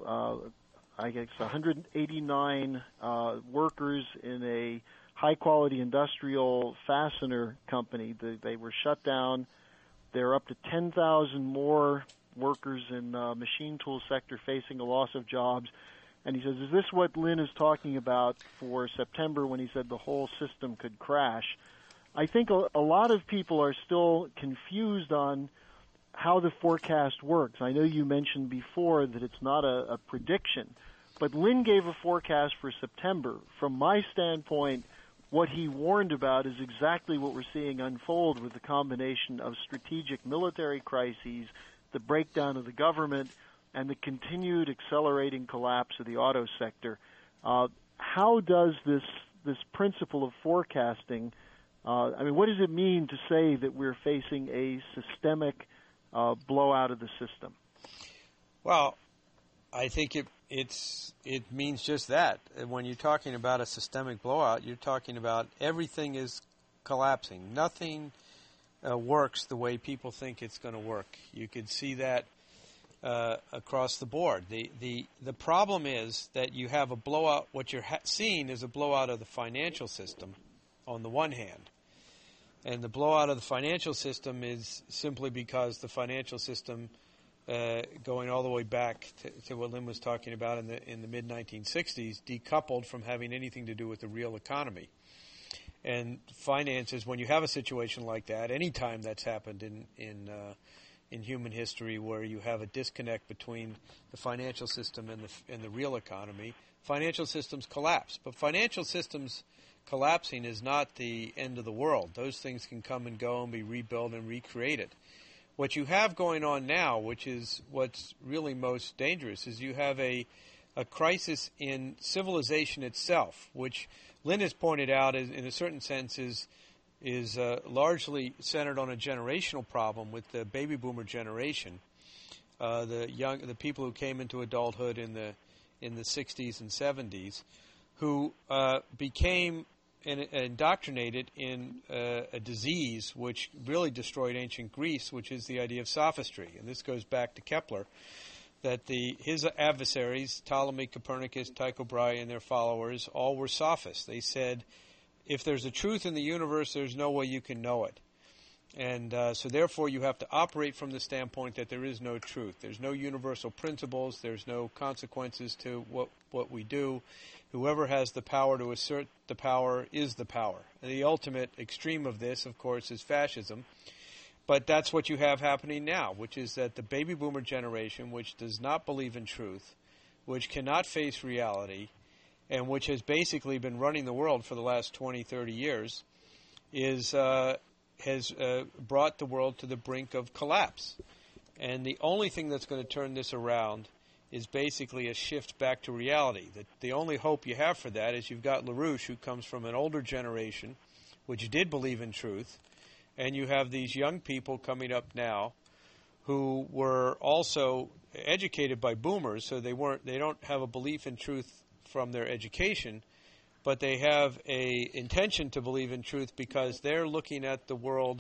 189 workers in a high-quality industrial fastener company. They were shut down. There are up to 10,000 more workers in the machine tool sector facing a loss of jobs. And he says, is this what Lynn is talking about for September when he said the whole system could crash? I think a lot of people are still confused on how the forecast works. I know you mentioned before that it's not a prediction, but Lynn gave a forecast for September. From my standpoint, what he warned about is exactly what we're seeing unfold with the combination of strategic military crises, the breakdown of the government, and the continued accelerating collapse of the auto sector. How does this principle of forecasting, what does it mean to say that we're facing a systemic blowout of the system? Well, I think it means just that. When you're talking about a systemic blowout, you're talking about everything is collapsing. Nothing works the way people think it's going to work. You could see that across the board. The problem is that you have a blowout. What you're seeing is a blowout of the financial system on the one hand. And the blowout of the financial system is simply because the financial system, going all the way back to what Lynn was talking about in the mid-1960s, decoupled from having anything to do with the real economy. And finances, when you have a situation like that, any time that's happened in human history where you have a disconnect between the financial system and the real economy, financial systems collapse. But financial systems collapsing is not the end of the world. Those things can come and go and be rebuilt and recreated. What you have going on now, which is what's really most dangerous, is you have a crisis in civilization itself, which Lynn has pointed out in a certain sense is largely centered on a generational problem with the baby boomer generation, the people who came into adulthood in the 60s and 70s, who became indoctrinated in a disease which really destroyed ancient Greece, which is the idea of sophistry. And this goes back to Kepler, that his adversaries, Ptolemy, Copernicus, Tycho Brahe, and their followers, all were sophists. They said, if there's a truth in the universe, there's no way you can know it. And so therefore you have to operate from the standpoint that there is no truth. There's no universal principles. There's no consequences to what we do. Whoever has the power to assert the power is the power. And the ultimate extreme of this, of course, is fascism. But that's what you have happening now, which is that the baby boomer generation, which does not believe in truth, which cannot face reality, and which has basically been running the world for the last 20, 30 years, has brought the world to the brink of collapse. And the only thing that's going to turn this around is basically a shift back to reality. The only hope you have for that is you've got LaRouche, who comes from an older generation, which did believe in truth, and you have these young people coming up now who were also educated by boomers, so they don't have a belief in truth from their education, but they have a intention to believe in truth because they're looking at the world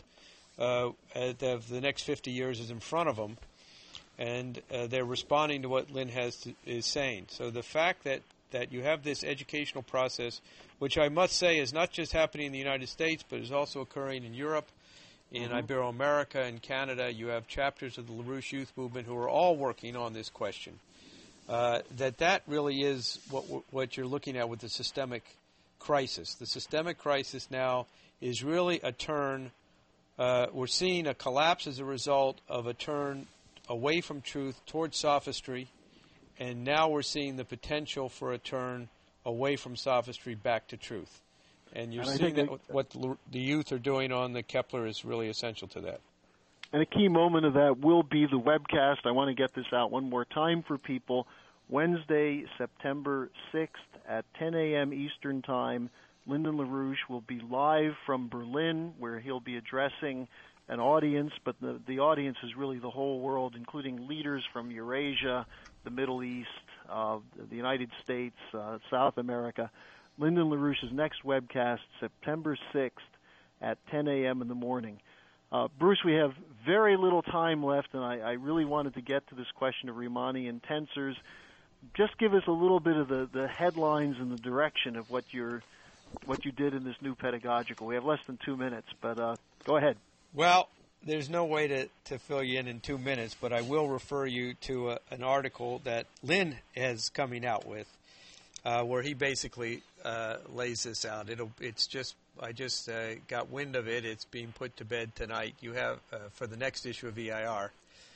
the next 50 years is in front of them, and they're responding to what Lynn is saying. So the fact that you have this educational process, which I must say is not just happening in the United States, but is also occurring in Europe, in Ibero-America, in Canada. You have chapters of the LaRouche Youth Movement who are all working on this question. That really is what you're looking at with the systemic crisis. The systemic crisis now is really a turn. We're seeing a collapse as a result of a turn away from truth towards sophistry, and now we're seeing the potential for a turn away from sophistry back to truth. And you're seeing that what the youth are doing on the Kepler is really essential to that. And a key moment of that will be the webcast. I want to get this out one more time for people. Wednesday, September 6th at 10 a.m. Eastern Time, Lyndon LaRouche will be live from Berlin, where he'll be addressing an audience, but the audience is really the whole world, including leaders from Eurasia, the Middle East, the United States, South America. Lyndon LaRouche's next webcast, September 6th at 10 a.m. in the morning. Bruce, we have very little time left, and I really wanted to get to this question of Riemannian tensors. Just give us a little bit of the headlines and the direction of what you did in this new pedagogical. We have less than 2 minutes, but go ahead. Well, there's no way to fill you in 2 minutes, but I will refer you to an article that Lynn is coming out with, where he basically lays this out. I just got wind of it. It's being put to bed tonight. You have for the next issue of EIR,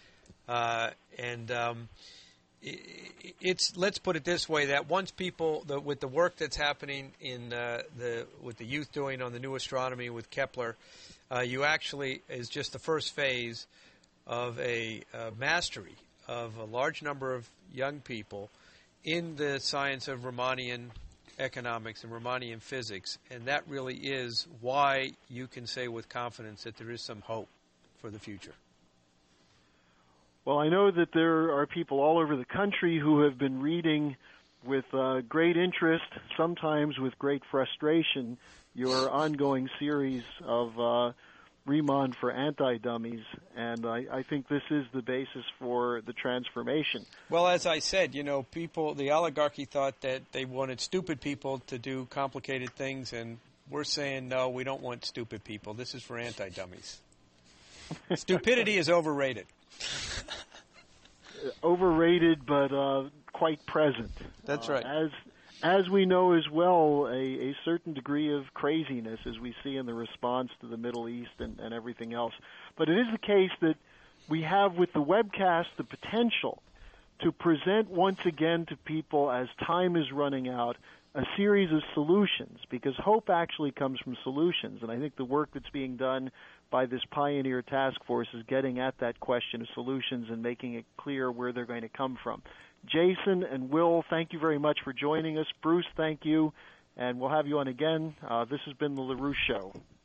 let's put it this way: that once people, with the work that's happening with the youth doing on the new astronomy with Kepler, you actually is just the first phase of a mastery of a large number of young people in the science of Riemannian economics and Riemannian physics, and that really is why you can say with confidence that there is some hope for the future. Well, I know that there are people all over the country who have been reading with great interest, sometimes with great frustration, your ongoing series of Riemann for anti-dummies, and I think this is the basis for the transformation. Well, as I said, people, the oligarchy thought that they wanted stupid people to do complicated things, and we're saying, no, we don't want stupid people. This is for anti-dummies. Stupidity is overrated. Overrated, but quite present. That's right. As we know as well, a certain degree of craziness, as we see in the response to the Middle East and everything else. But it is the case that we have with the webcast the potential to present once again to people as time is running out a series of solutions, because hope actually comes from solutions. And I think the work that's being done by this Pioneer Task Force is getting at that question of solutions and making it clear where they're going to come from. Jason and Will, thank you very much for joining us. Bruce, thank you. And we'll have you on again. This has been The LaRouche Show.